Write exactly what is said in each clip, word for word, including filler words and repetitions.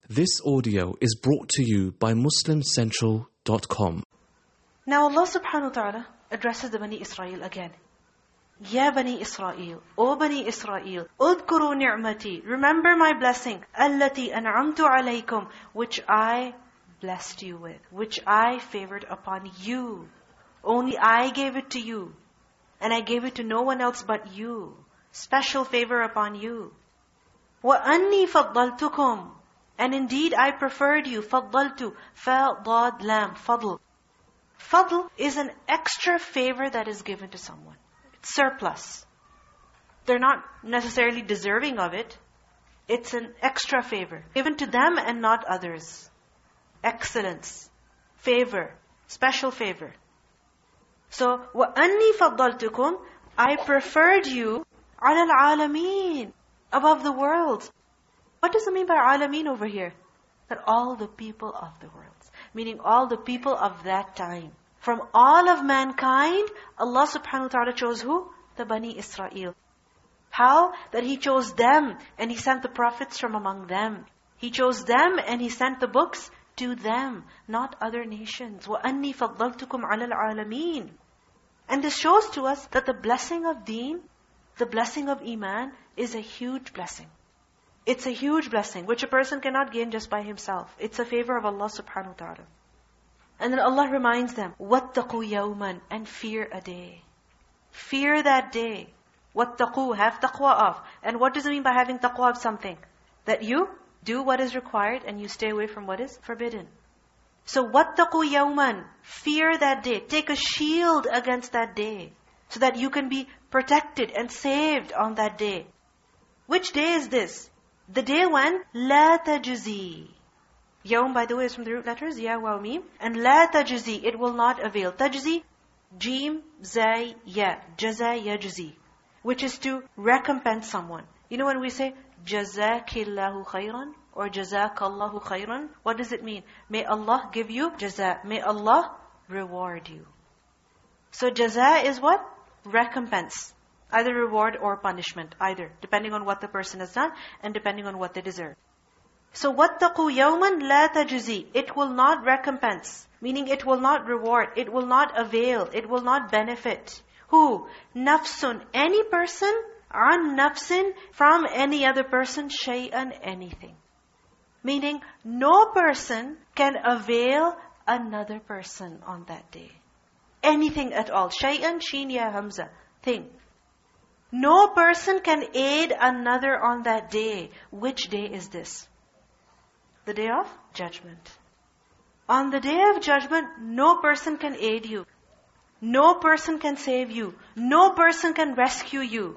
This audio is brought to you by Muslim Central dot com. Now Allah subhanahu wa ta'ala addresses the Bani Israel again. Ya Bani Israel, O Bani Israel, Udkuru ni'mati, remember my blessing, Allati an'amtu alaykum, which I blessed you with, which I favored upon you. Only I gave it to you. And I gave it to no one else but you. Special favor upon you. وَأَنِّي فَضَّلْتُكُمْ, and indeed I preferred you. فَضَّلْتُ, fa, dad, lam, fadl. Fadl is an extra favor that is given to someone. It's surplus. They're not necessarily deserving of it. It's an extra favor, given to them and not others. Excellence, favor, special favor. So, وَأَنِّي فَضَّلْتُكُمْ, I preferred you عَلَى الْعَالَمِينَ, above the world. What does it mean by alameen over here? That all the people of the world. Meaning all the people of that time. From all of mankind, Allah subhanahu wa ta'ala chose who? The Bani Israel. How? That He chose them and He sent the prophets from among them. He chose them and He sent the books to them, not other nations. وَأَنِّي فَضَّلْتُكُمْ عَلَى الْعَالَمِينَ. And this shows to us that the blessing of deen, the blessing of iman, is a huge blessing. It's a huge blessing, which a person cannot gain just by himself. It's a favor of Allah subhanahu wa ta'ala. And then Allah reminds them, وَاتَّقُوا يَوْمًا, and fear a day. Fear that day. وَاتَّقُوا, have taqwa of. And what does it mean by having taqwa of something? That you do what is required and you stay away from what is forbidden. So وَاتَّقُوا يَوْمًا, fear that day. Take a shield against that day, so that you can be protected and saved on that day. Which day is this? The day when لَا تَجْزِي. Yawm, by the way, is from the root letters, Ya, Waw, Mim. And لَا تَجْزِي, it will not avail. Tajzi, Jim, Zay, Ya. Jaza, Yajzi. Which is to recompense someone. You know when we say, Jazakillahu khayran, or Jazakallahu khayran, what does it mean? May Allah give you jaza. May Allah reward you. So jaza is what? Recompense. Either reward or punishment. Either. Depending on what the person has done and depending on what they deserve. So وَاتَّقُوا يَوْمًا لَا تَجْزِي, it will not recompense. Meaning it will not reward. It will not avail. It will not benefit. Who? Nafsun. Any person. An nafsin. From any other person. Shay'an. Anything. Meaning no person can avail another person on that day. Anything at all. Shay'an, sheen, ya, hamza. Thing. No person can aid another on that day. Which day is this? The day of judgment. On the day of judgment, no person can aid you. No person can save you. No person can rescue you.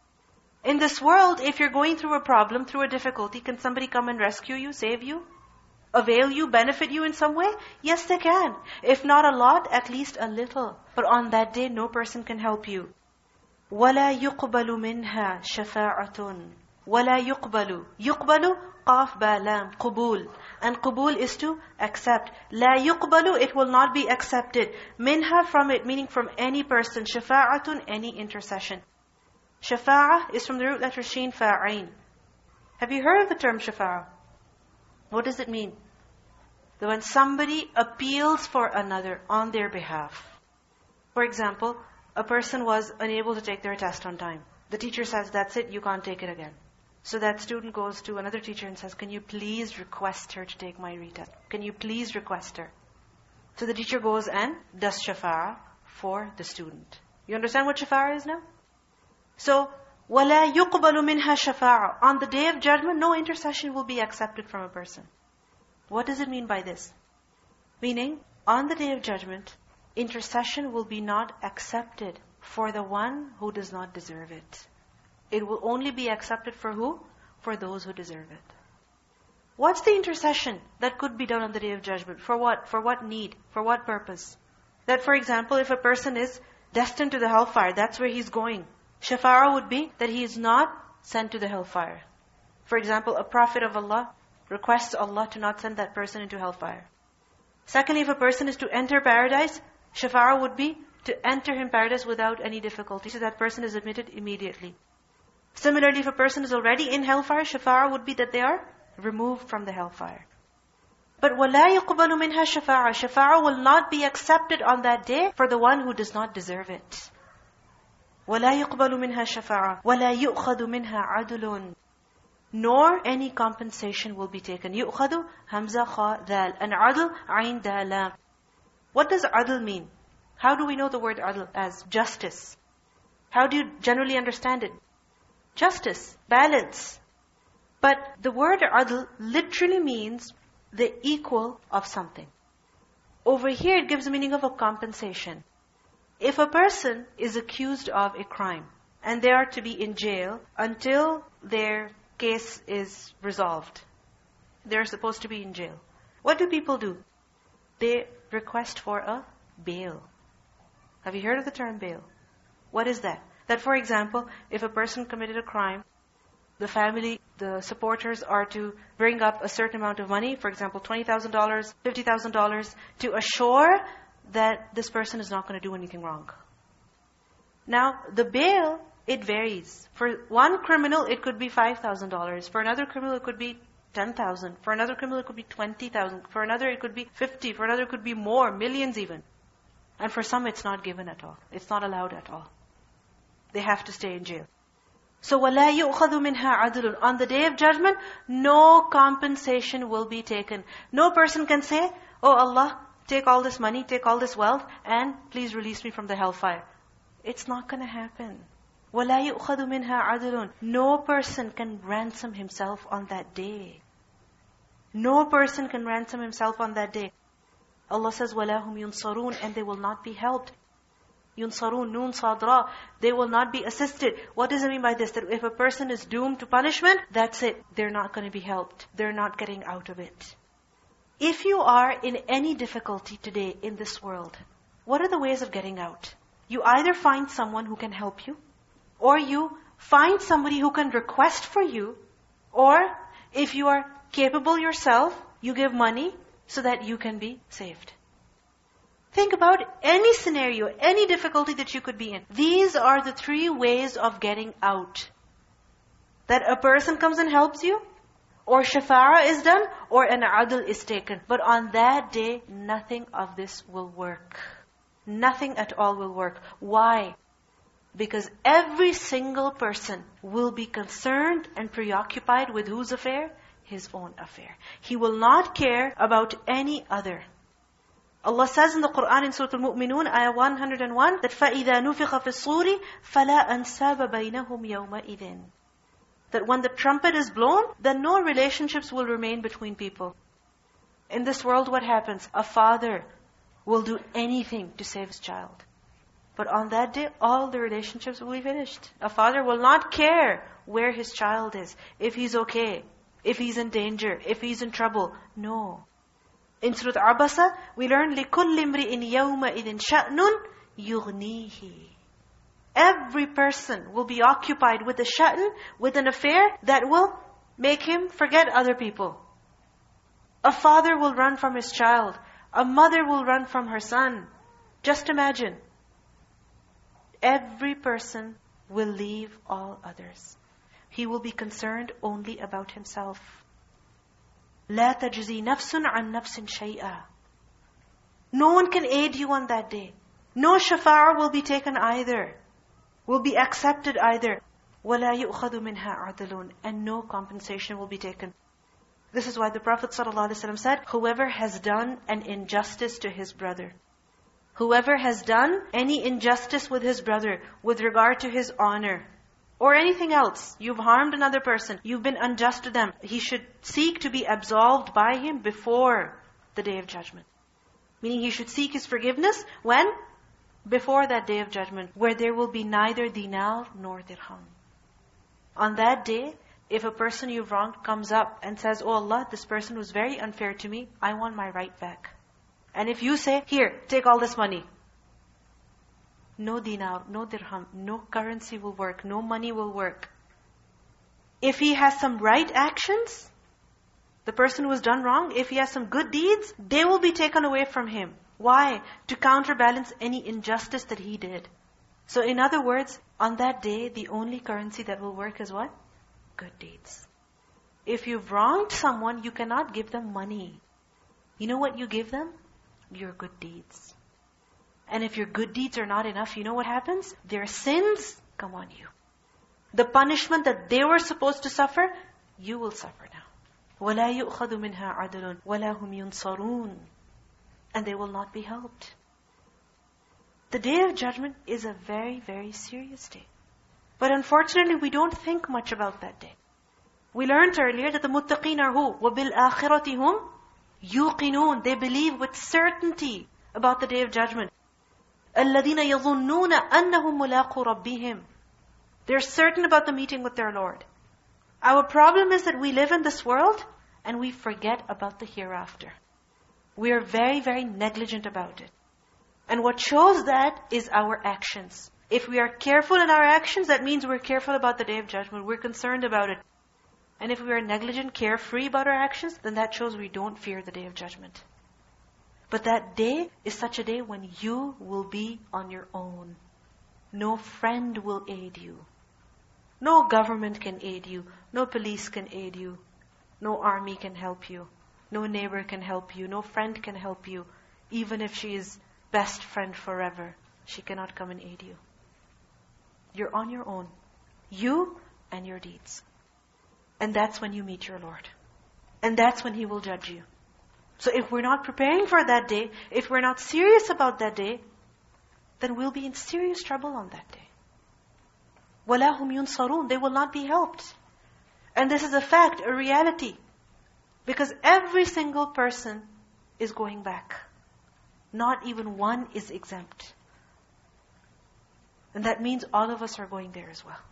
In this world, if you're going through a problem, through a difficulty, can somebody come and rescue you, save you? Avail you, benefit you in some way? Yes, they can. If not a lot, at least a little. But on that day, no person can help you. وَلَا يُقْبَلُ مِنْهَا شَفَاعَةٌ. وَلَا يُقْبَلُ. يُقْبَلُ, قاف, ba, lam, قبول. And قبول is to accept. لَا يُقْبَلُ, it will not be accepted. مِنْهَا, from it, meaning from any person. شَفَاعَةٌ, any intercession. Shafa'ah is from the root letter sheen, fa'ain. Have you heard of the term shafa'ah? What does it mean? That when somebody appeals for another on their behalf. For example, a person was unable to take their test on time. The teacher says, that's it, you can't take it again. So that student goes to another teacher and says, can you please request her to take my retest? Can you please request her? So the teacher goes and does shafa'ah for the student. You understand what shafa'ah is now? So, وَلَا يُقْبَلُ مِنْهَا شَفَاعَةٌ. On the day of judgment, no intercession will be accepted from a person. What does it mean by this? Meaning, on the day of judgment, intercession will be not accepted for the one who does not deserve it. It will only be accepted for who? For those who deserve it. What's the intercession that could be done on the day of judgment? For what? For what need? For what purpose? That, for example, if a person is destined to the hellfire, that's where he's going. Shafa'ah would be that he is not sent to the hellfire. For example, a prophet of Allah requests Allah to not send that person into hellfire. Secondly, if a person is to enter paradise, shafa'ah would be to enter in paradise without any difficulty. So that person is admitted immediately. Similarly, if a person is already in hellfire, shafa'ah would be that they are removed from the hellfire. But وَلَا يُقْبَلُ مِنْهَا شَفَاعَةٌ. Shafa'ah will not be accepted on that day for the one who does not deserve it. وَلَا يُقْبَلُ مِنْهَا شَفَاعَةٌ وَلَا يُؤْخَذُ مِنْهَا عَدْلٌ. Nor any compensation will be taken. يُؤْخَذُ Hamza Kha Dal. And Adl Ain Dalam. What does Adl mean? How do we know the word Adl as justice? How do you generally understand it? Justice, balance. But the word Adl literally means the equal of something. Over here it gives the meaning of a compensation. If a person is accused of a crime and they are to be in jail until their case is resolved, they're supposed to be in jail. What do people do? They request for a bail. Have you heard of the term bail? What is that? That, for example, if a person committed a crime, the family, the supporters are to bring up a certain amount of money, for example, twenty thousand dollars, fifty thousand dollars, to assure that this person is not going to do anything wrong. Now, the bail, it varies. For one criminal, it could be five thousand dollars. For another criminal, it could be ten thousand dollars. For another criminal, it could be twenty thousand dollars. For another, it could be fifty. For another, it could be more, millions even. And for some, it's not given at all. It's not allowed at all. They have to stay in jail. So, وَلَا يُؤْخَذُ مِنْهَا عَدْلٌ. On the Day of Judgment, no compensation will be taken. No person can say, oh Allah, take all this money, take all this wealth, and please release me from the hellfire. It's not going to happen. وَلَا يُؤْخَذُ مِنْهَا عَدْلٌ. No person can ransom himself on that day. No person can ransom himself on that day. Allah says, وَلَا هُمْ يُنصَرُونَ. And they will not be helped. Yunsarun, Nun Sadra. They will not be assisted. What does it mean by this? That if a person is doomed to punishment, that's it. They're not going to be helped. They're not getting out of it. If you are in any difficulty today in this world, what are the ways of getting out? You either find someone who can help you, or you find somebody who can request for you, or if you are capable yourself, you give money so that you can be saved. Think about any scenario, any difficulty that you could be in. These are the three ways of getting out. That a person comes and helps you, or shafa'ah is done, or an adl is taken. But on that day, nothing of this will work. Nothing at all will work. Why? Because every single person will be concerned and preoccupied with whose affair? His own affair. He will not care about any other. Allah says in the Qur'an in Surah Al-Mu'minun, ayah one oh one, that فَإِذَا نُفِخَ فِي الصُّورِ فَلَا أَنْسَابَ بَيْنَهُمْ يَوْمَئِذٍ. That when the trumpet is blown, then no relationships will remain between people. In this world, what happens? A father will do anything to save his child. But on that day, all the relationships will be finished. A father will not care where his child is, if he's okay, if he's in danger, if he's in trouble. No. In Surah Abasa, we learn, لِكُلِّ امْرِئٍ يَوْمَئِذٍ شَأْنٌ يُغْنِيهِ. Every person will be occupied with a sha'n, with an affair that will make him forget other people. A father will run from his child. A mother will run from her son. Just imagine. Every person will leave all others. He will be concerned only about himself. لا تجزي نفس عن نفس شيئا. No one can aid you on that day. No shafa'ah will be taken either. Will be accepted either. وَلَا يُؤْخَذُ مِنْهَا عَدْلٌ. And no compensation will be taken. This is why the Prophet ﷺ said, whoever has done an injustice to his brother, whoever has done any injustice with his brother, with regard to his honor, or anything else, you've harmed another person, you've been unjust to them, he should seek to be absolved by him before the Day of Judgment. Meaning he should seek his forgiveness when? Before that Day of Judgment, where there will be neither dinar nor dirham. On that day, if a person you've wronged comes up and says, oh Allah, this person was very unfair to me, I want my right back. And if you say, here, take all this money, no dinar, no dirham, no currency will work, no money will work. If he has some right actions, the person who has done wrong, if he has some good deeds, they will be taken away from him. Why? To counterbalance any injustice that he did. So in other words, on that day, the only currency that will work is what? Good deeds. If you've wronged someone, you cannot give them money. You know what you give them? Your good deeds. And if your good deeds are not enough, you know what happens? Their sins come on you. The punishment that they were supposed to suffer, you will suffer now. وَلَا يُؤْخَذُ مِنْهَا عَدْلٌ وَلَا هُمْ يُنصَرُونَ. And they will not be helped. The Day of Judgment is a very, very serious day. But unfortunately, we don't think much about that day. We learned earlier that the muttaqeen are who? وَبِالْآخِرَةِ هُمْ يُوقِنُونَ. They believe with certainty about the Day of Judgment. الَّذِينَ يَظُنُّونَ أَنَّهُمْ مُلَاقُو رَبِّهِمْ. They're certain about the meeting with their Lord. Our problem is that we live in this world and we forget about the hereafter. We are very, very negligent about it. And what shows that is our actions. If we are careful in our actions, that means we're careful about the Day of Judgment. We're concerned about it. And if we are negligent, carefree about our actions, then that shows we don't fear the Day of Judgment. But that day is such a day when you will be on your own. No friend will aid you. No government can aid you. No police can aid you. No army can help you. No neighbor can help you. No friend can help you. Even if she is best friend forever, she cannot come and aid you. You're on your own. You and your deeds. And that's when you meet your Lord. And that's when He will judge you. So if we're not preparing for that day, if we're not serious about that day, then we'll be in serious trouble on that day. وَلَا هُمْ يُنصَرُونَ. They will not be helped. And this is a fact, a reality. Because every single person is going back. Not even one is exempt. And that means all of us are going there as well.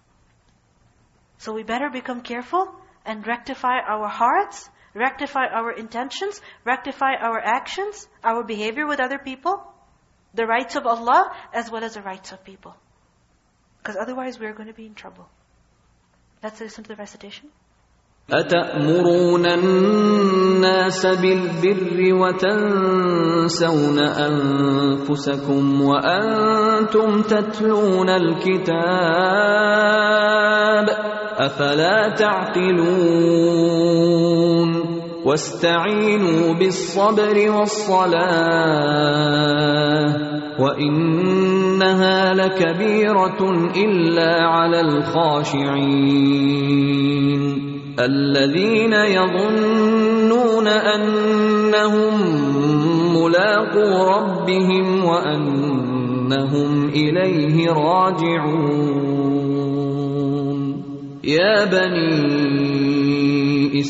So we better become careful and rectify our hearts, rectify our intentions, rectify our actions, our behavior with other people, the rights of Allah as well as the rights of people. Because otherwise we're going to be in trouble. Let's listen to the recitation. أَتَأْمُرُونَ النَّاسَ بِالْبِرِّ وَتَنْسَوْنَ أَنفُسَكُمْ وَأَنْتُمْ تَتْلُونَ الْكِتَابَ أَفَلَا تَعْقِلُونَ وَاسْتَعِينُوا بِالصَّبْرِ وَالصَّلَاةِ وَإِنَّهَا لَكَبِيرَةٌ إِلَّا عَلَى الْخَاشِعِينَ الَّذِينَ يَظُنُّونَ أَنَّهُمْ مُلَاقُو رَبِّهِمْ وَأَنَّهُمْ إِلَيْهِ رَاجِعُونَ يَا بَنِي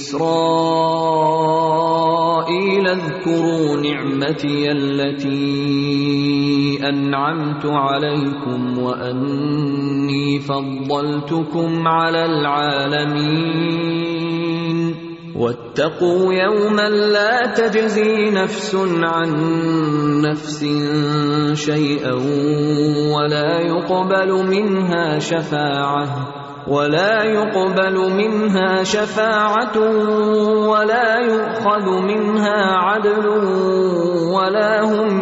إِسْرَائِيلَ اذْكُرُوا نِعْمَتِيَ الَّتِي أَنْعَمْتُ عَلَيْكُمْ وَأَنِّي فَضَّلْتُكُمْ عَلَى الْعَالَمِينَ وَاتَّقُوا يَوْمًا لَا تَجْزِي نَفْسٌ عَنْ نَفْسٍ شَيْئًا وَلَا يُقْبَلُ مِنْهَا شَفَاعَةٌ وَلَا يُقْبَلُ مِنْهَا شَفَاعَةٌ وَلَا يُؤْخَذُ مِنْهَا عَدْلٌ وَلَا هُمْ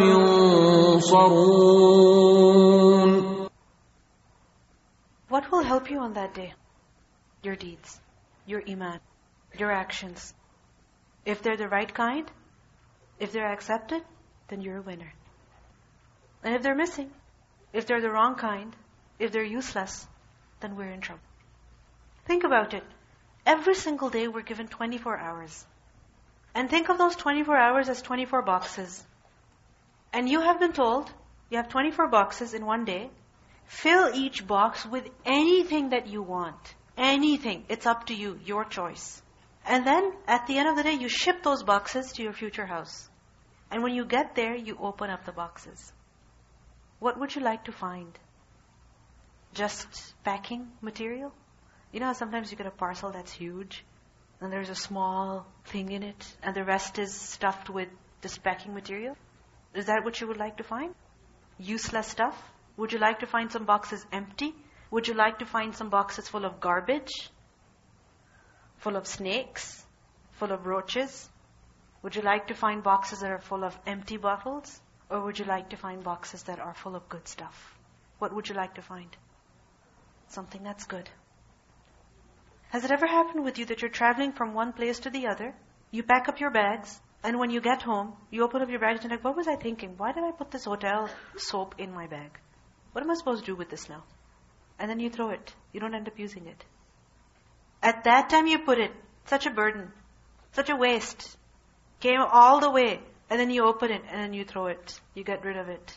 يُنصَرُونَ. What will help you on that day? Your deeds, your iman, your actions. If they're the right kind, if they're accepted, then you're a winner. And if they're missing, if they're the wrong kind, if they're useless, then we're in trouble. Think about it. Every single day we're given twenty-four hours. And think of those twenty-four hours as twenty-four boxes. And you have been told, you have twenty-four boxes in one day. Fill each box with anything that you want. Anything. It's up to you. Your choice. And then, at the end of the day, you ship those boxes to your future house. And when you get there, you open up the boxes. What would you like to find? Just packing material? You know how sometimes you get a parcel that's huge, and there's a small thing in it, and the rest is stuffed with just packing material? Is that what you would like to find? Useless stuff? Would you like to find some boxes empty? Would you like to find some boxes full of garbage? Full of snakes? Full of roaches? Would you like to find boxes that are full of empty bottles? Or would you like to find boxes that are full of good stuff? What would you like to find? Something that's good. Has it ever happened with you that you're traveling from one place to the other, you pack up your bags, and when you get home, you open up your bags and you're like, what was I thinking? Why did I put this hotel soap in my bag? What am I supposed to do with this now? And then you throw it. You don't end up using it. At that time you put it. Such a burden. Such a waste. Came all the way. And then you open it and then you throw it. You get rid of it.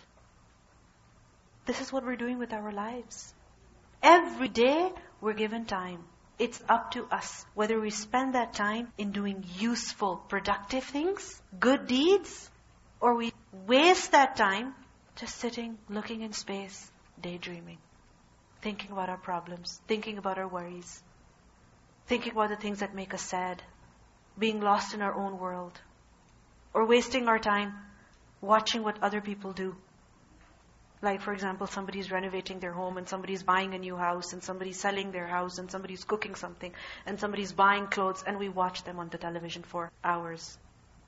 This is what we're doing with our lives. Every day we're given time. It's up to us whether we spend that time in doing useful, productive things, good deeds, or we waste that time just sitting, looking in space, daydreaming, thinking about our problems, thinking about our worries, thinking about the things that make us sad, being lost in our own world, or wasting our time watching what other people do. Like, for example, somebody's renovating their home and somebody's buying a new house and somebody's selling their house and somebody's cooking something and somebody's buying clothes, and we watch them on the television for hours.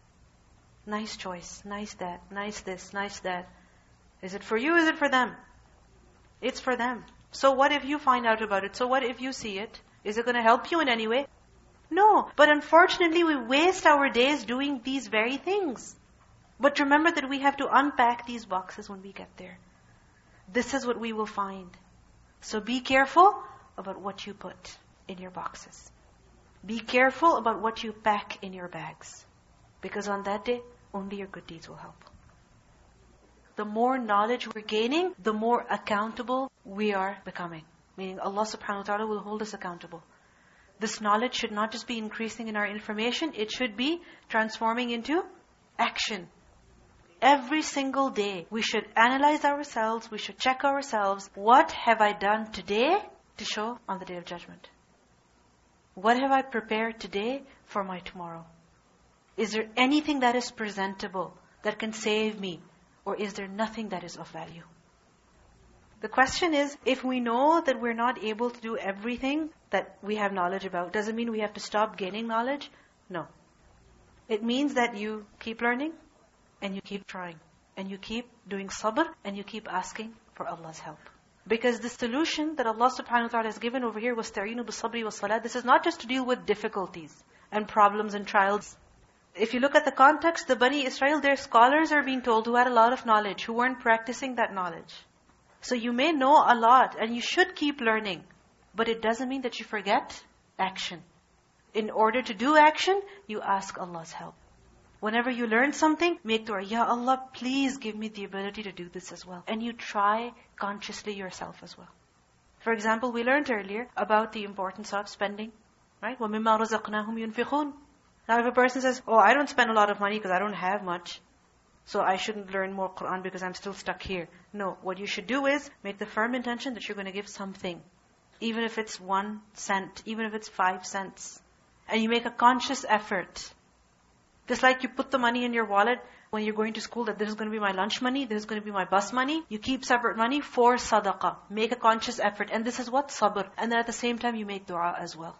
Nice choice, nice that, nice this, nice that. Is it for you, is it for them? It's for them. So what if you find out about it? So what if you see it? Is it going to help you in any way? No. But unfortunately, we waste our days doing these very things. But remember that we have to unpack these boxes when we get there. This is what we will find. So be careful about what you put in your boxes. Be careful about what you pack in your bags. Because on that day, only your good deeds will help. The more knowledge we're gaining, the more accountable we are becoming. Meaning Allah subhanahu wa ta'ala will hold us accountable. This knowledge should not just be increasing in our information, it should be transforming into action. Every single day, we should analyze ourselves, we should check ourselves. What have I done today to show on the Day of Judgment? What have I prepared today for my tomorrow? Is there anything that is presentable that can save me? Or is there nothing that is of value? The question is, if we know that we're not able to do everything that we have knowledge about, does it mean we have to stop gaining knowledge? No. It means that you keep learning, and you keep trying, and you keep doing sabr, and you keep asking for Allah's help. Because the solution that Allah subhanahu wa ta'ala has given over here, وَاسْتَعِينُوا بِالصَّبْرِ وَالصَّلَاةِ, this is not just to deal with difficulties and problems and trials. If you look at the context, the Bani Israel, their scholars are being told who had a lot of knowledge, who weren't practicing that knowledge. So you may know a lot, and you should keep learning. But it doesn't mean that you forget action. In order to do action, you ask Allah's help. Whenever you learn something, make dua, Ya Allah, please give me the ability to do this as well. And you try consciously yourself as well. For example, we learned earlier about the importance of spending. Right? وَمِمَّا رَزَقْنَاهُمْ يُنْفِقُونَ. Now if a person says, oh, I don't spend a lot of money because I don't have much, so I shouldn't learn more Qur'an because I'm still stuck here. No, what you should do is make the firm intention that you're going to give something. Even if it's one cent, even if it's five cents. And you make a conscious effort. Just like you put the money in your wallet when you're going to school, that this is going to be my lunch money, this is going to be my bus money. You keep separate money for sadaqah. Make a conscious effort. And this is what? Sabr. And then at the same time, you make dua as well.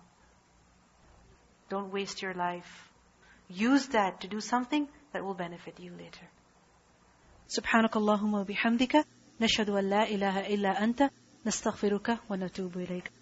Don't waste your life. Use that to do something that will benefit you later. سبحانك اللهم وبحمدك نشهد أن لا إله إلا أنت نستغفرك ونتوب إليك